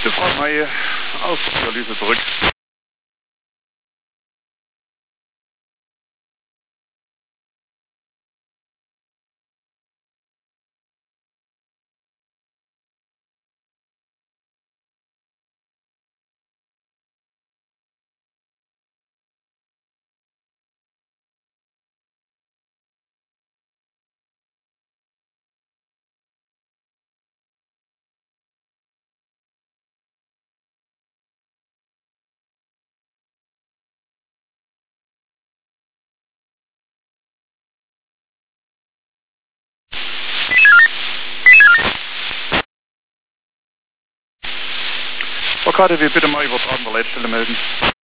Frau May aus der Dialyse zurück. Frau KDW, bitte mal übertragender Leitstelle melden.